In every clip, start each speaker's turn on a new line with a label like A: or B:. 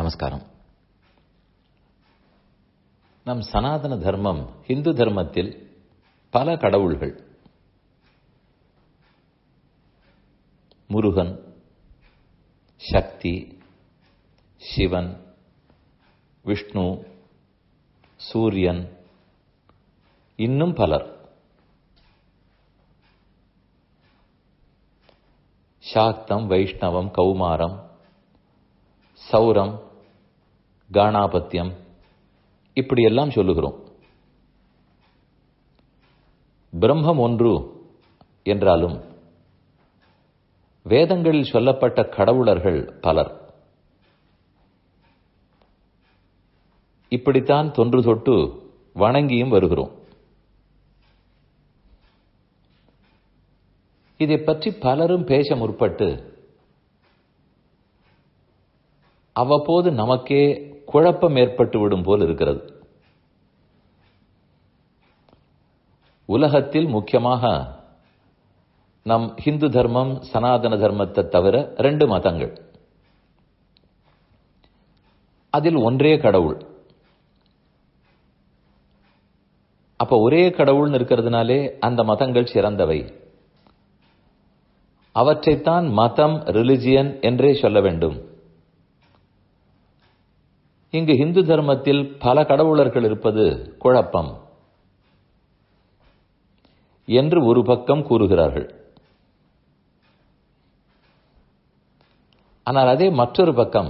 A: நமஸ்காரம். நம் சனாதன தர்மம், இந்து தர்மத்தில் பல கடவுள்கள், முருகன், சக்தி, சிவன், விஷ்ணு, சூரியன், இன்னும் பலர். சாக்தம், வைஷ்ணவம், கௌமாரம், சௌரம், காணாபத்தியம், இப்படியெல்லாம் சொல்லுகிறோம். பிரம்மம் ஒன்று என்றாலும் வேதங்களில் சொல்லப்பட்ட கடவுளர்கள் பலர். இப்படித்தான் தொன்று தொட்டு வணங்கியும் வருகிறோம். இதை பற்றி பலரும் பேச முற்பட்டு அவ்வப்போது நமக்கே குழப்பம் ஏற்பட்டு விடும் போல் இருக்கிறது. உலகத்தில் முக்கியமாக நம் இந்து தர்மம், சனாதன தர்மத்தை தவிர 2 மதங்கள். அதில் ஒன்றே கடவுள். அப்ப ஒரே கடவுள்னு இருக்கிறதுனாலே அந்த மதங்கள் சிறந்தவை. அவற்றைத்தான் மதம், ரிலிஜியன் என்றே சொல்ல வேண்டும். இங்கு இந்து தர்மத்தில் பல கடவுளர்கள் இருப்பது குழப்பம் என்று ஒரு பக்கம் கூறுகிறார்கள். ஆனால் அதே மற்றொரு பக்கம்,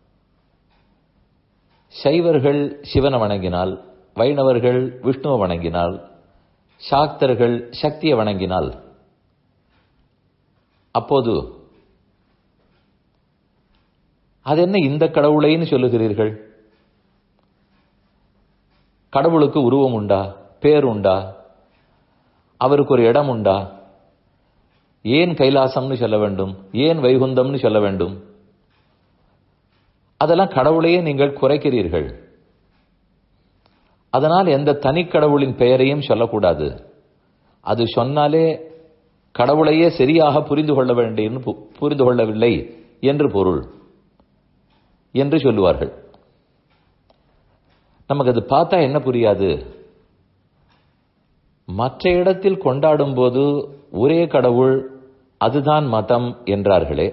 A: சைவர்கள் சிவனை வணங்கினால், வைணவர்கள் விஷ்ணுவை வணங்கினால், சாக்தர்கள் சக்தியை வணங்கினால், அப்போது அது என்ன இந்த கடவுளைன்னு சொல்லுகிறீர்கள்? கடவுளுக்கு உருவம் உண்டா? பேர் உண்டா? அவருக்கு ஒரு இடம் உண்டா? ஏன் கைலாசம்னு சொல்ல வேண்டும்? ஏன் வைகுந்தம்னு சொல்ல வேண்டும்? அதெல்லாம் கடவுளையே நீங்கள் குறைக்கிறீர்கள். அதனால் எந்த தனி கடவுளின் பெயரையும் சொல்லக்கூடாது. அது சொன்னாலே கடவுளையே சரியாக புரிந்து கொள்ளவில்லை என்று பொருள் என்று சொல்லுவார்கள். நமக்கு அது பார்த்தா என்ன புரியாது? மற்ற இடத்தில் கொண்டாடும் போது ஒரே கடவுள், அதுதான் மதம் என்றார்களே.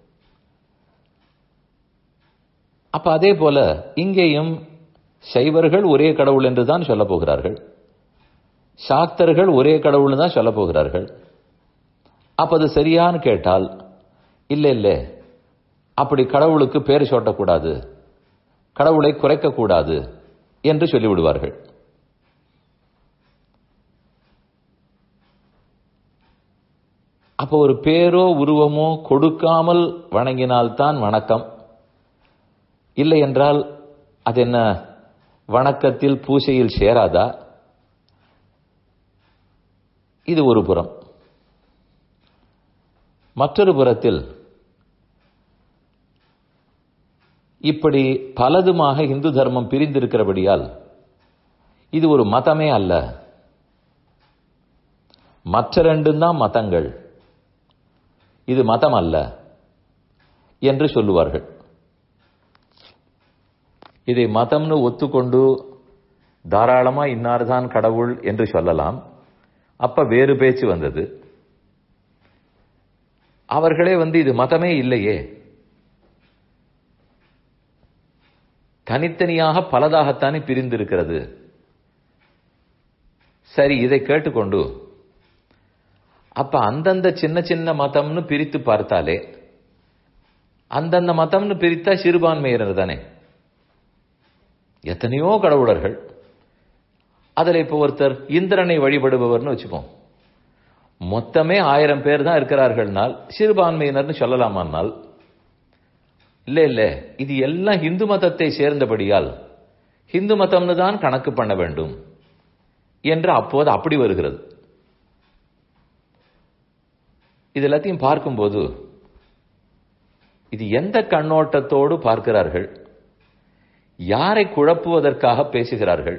A: அப்ப அதே போல இங்கேயும் சைவர்கள் ஒரே கடவுள் என்று தான் சொல்ல போகிறார்கள், சாக்தர்கள் ஒரே கடவுள் தான் சொல்ல போகிறார்கள். அப்ப அது சரியான்னு கேட்டால், இல்லை, அப்படி கடவுளுக்கு பேர் சூட்டக்கூடாது, கடவுளை குறைக்கக்கூடாது என்று சொல்லிவிடுவார்கள். அப்போ ஒரு பேரோ உருவமோ கொடுக்காமல் வணங்கினால்தான் வணக்கம். இல்லை என்றால் அது என்ன வணக்கத்தில் பூசையில் சேராதா? இது ஒரு புறம். மற்றொரு புறத்தில் இப்படி பலதுமாக இந்து தர்மம் பிரிந்திருக்கிறபடியால் இது ஒரு மதமே அல்ல, மற்ற 2 தான் மதங்கள், இது மதம் அல்ல என்று சொல்லுவார்கள். இதை மதம்னு ஒத்துக்கொண்டு தாராளமா இன்னார்தான் கடவுள் என்று சொல்லலாம். அப்ப வேறு பேச்சு வந்தது. அவர்களே இது மதமே இல்லையே, தனித்தனியாக பலதாகத்தானே பிரிந்திருக்கிறது. சரி, இதை கேட்டுக்கொண்டு அப்ப அந்தந்த சின்ன சின்ன மதம்னு பிரித்து பார்த்தாலே, அந்தந்த மதம்னு பிரித்தா சிறுபான்மையினர் தானே. எத்தனையோ கடவுளர்கள். அதுல இப்ப ஒருத்தர் இந்திரனை வழிபடுபவர்னு வச்சுப்போம், மொத்தமே 1000 பேர் தான் இருக்கிறார்கள்னால் சிறுபான்மையினர்னு சொல்லலாமானால், இல்ல, இது எல்லாம் இந்து மதத்தை சேர்ந்தபடியால் இந்து மதம்னு தான் கணக்கு பண்ண வேண்டும் என்று அப்போது அப்படி வருகிறது. இது எல்லாத்தையும் பார்க்கும்போது இது எந்த கண்ணோட்டத்தோடு பார்க்கிறார்கள்? யாரை குழப்புவதற்காக பேசுகிறார்கள்?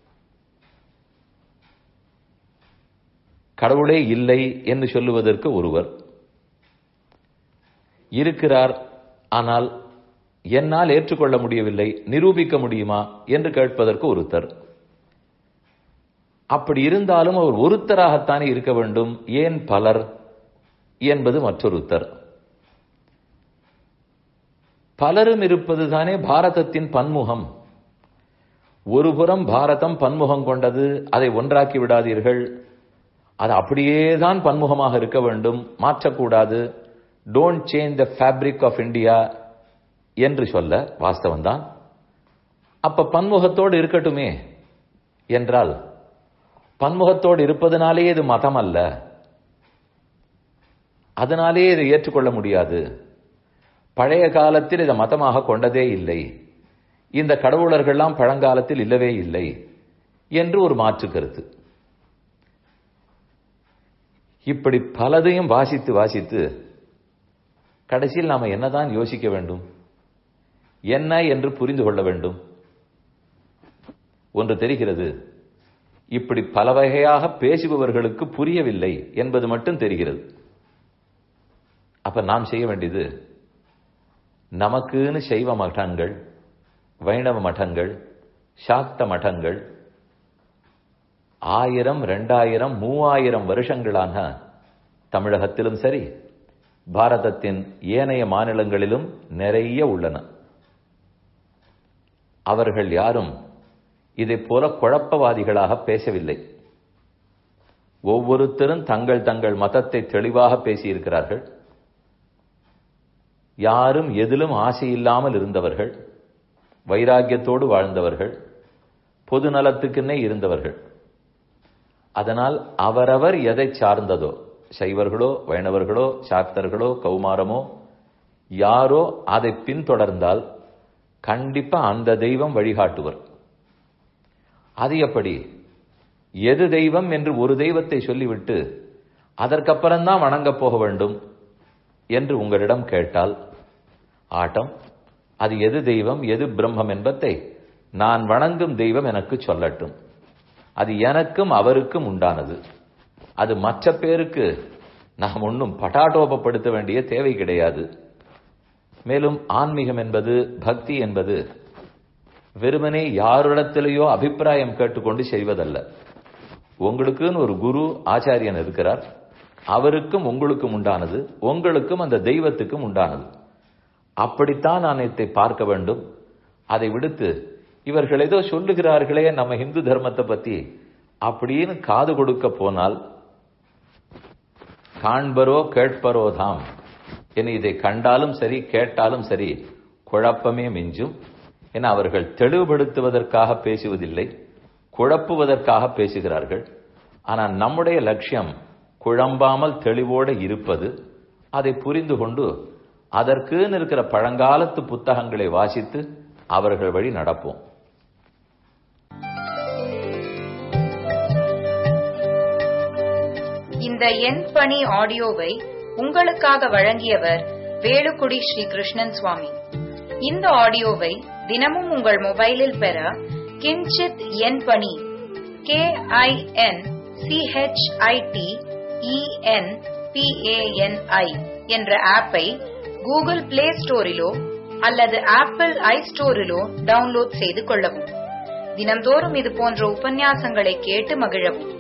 A: கடவுளே இல்லை என்று சொல்லுவதற்கு ஒருவர் இருக்கிறார், ஆனால் என்னால் ஏற்றுக்கொள்ள முடியவில்லை, நிரூபிக்க முடியுமா என்று கேட்பதற்கு ஒருத்தர். அப்படி இருந்தாலும் அவர் ஒருத்தராகத்தானே இருக்க வேண்டும், ஏன் பலர் என்பது மற்றொருத்தர். பலரும் இருப்பதுதானே பாரதத்தின் பன்முகம். ஒருபுறம் பாரதம் பன்முகம் கொண்டது, அதை ஒன்றாக்கி விடாதீர்கள், அது அப்படியேதான் பன்முகமாக இருக்க வேண்டும், மாற்றக்கூடாது, don't change the fabric of India என்று சொல்ல வாஸ்தவம்தான். அப்ப பன்முகத்தோடு இருக்கட்டுமே என்றால், பன்முகத்தோடு இருப்பதனாலே இது மதம் அல்ல, அதனாலே இதை ஏற்றுக்கொள்ள முடியாது, பழைய காலத்தில் இதை மதமாக கொண்டதே இல்லை, இந்த கடவுளர்கள்லாம் பழங்காலத்தில் இல்லவே இல்லை என்று ஒரு மாற்று கருத்து. இப்படி பலதையும் வாசித்து வாசித்து கடைசியில் நாம என்னதான் யோசிக்க வேண்டும், என்ன என்று புரிந்து கொள்ள வேண்டும்? ஒன்று தெரிகிறது, இப்படி பல வகையாக பேசுபவர்களுக்கு புரியவில்லை என்பது மட்டும் தெரிகிறது. அப்ப நாம் செய்ய வேண்டியது, நமக்குன்னு சைவ மடங்கள், வைணவ மடங்கள், சாக்த மடங்கள் 1000, 2000, 3000 வருஷங்களான தமிழகத்திலும் சரி, பாரதத்தின் ஏனைய மாநிலங்களிலும் நிறைய உள்ளன. அவர்கள் யாரும் இதை போல குழப்பவாதிகளாக பேசவில்லை. ஒவ்வொருத்தரும் தங்கள் தங்கள் மதத்தை தெளிவாக பேசியிருக்கிறார்கள். யாரும் எதிலும் ஆசை இல்லாமல் இருந்தவர்கள், வைராக்கியத்தோடு வாழ்ந்தவர்கள், பொது நலத்துக்குன்னே இருந்தவர்கள். அதனால் அவரவர் எதை சார்ந்ததோ, சைவர்களோ வைணவர்களோ சாக்தர்களோ கௌமாரமோ யாரோ அதை பின்தொடர்ந்தால் கண்டிப்பா அந்த தெய்வம் வழிகாட்டுவர். அது எப்படி? எது தெய்வம் என்று ஒரு தெய்வத்தை சொல்லிவிட்டு அதற்கப்புறம்தான் வணங்கப் போக வேண்டும் என்று உங்களிடம் கேட்டால் ஆட்டம். அது எது தெய்வம் எது பிரம்மம் என்பதை நான் வணங்கும் தெய்வம் எனக்கு சொல்லட்டும். அது எனக்கும் அவருக்கும் உண்டானது. அது மற்ற பேருக்கு நாம் ஒன்றும் பட்டாட்டோபப்படுத்த வேண்டிய தேவை கிடையாது. மேலும் ஆன்மீகம் என்பது, பக்தி என்பது வெறுமனே யாரிடத்திலேயோ அபிப்பிராயம் கேட்டுக்கொண்டு செய்வதல்ல. உங்களுக்குன்னு ஒரு குரு ஆச்சாரியன் இருக்கிறார், அவருக்கும் உங்களுக்கும் உண்டானது, உங்களுக்கும் அந்த தெய்வத்துக்கும் உண்டானது. அப்படித்தான் நான் இதை பார்க்க வேண்டும். அதை விடுத்து இவர்கள் ஏதோ சொல்லுகிறார்களே நம்ம இந்து தர்மத்தை பத்தி அப்படின்னு காது கொடுக்க போனால் காண்பரோ கேட்பரோ தாம் என இதை கண்டாலும் சரி கேட்டாலும் சரி குழப்பமே மிஞ்சும். என அவர்கள் தெளிவுபடுத்துவதற்காக பேசுவதில்லை, குழப்புவதற்காக பேசுகிறார்கள். ஆனால் நம்முடைய லட்சியம் குழம்பாமல் தெளிவோடு இருப்பது. அதை புரிந்து கொண்டு அதற்குன்னு இருக்கிற பழங்காலத்து புத்தகங்களை வாசித்து அவர்கள் வழி நடப்போம்.
B: இந்த என் பணி ஆடியோவை உங்களுக்காக வழங்கியவர் வேலுக்குடி ஸ்ரீ கிருஷ்ணன் சுவாமி. இந்த ஆடியோவை தினமும் உங்கள் மொபைலில் பெற கிஞ்சித் என் பணி KINCHITENPANI என்ற ஆப்பை கூகுள் பிளே ஸ்டோரிலோ அல்லது ஆப்பிள் ஐஸ்டோரிலோ டவுன்லோட் செய்து கொள்ளவும். தினம்தோறும் இது போன்ற உபன்யாசங்களை கேட்டு மகிழவும்.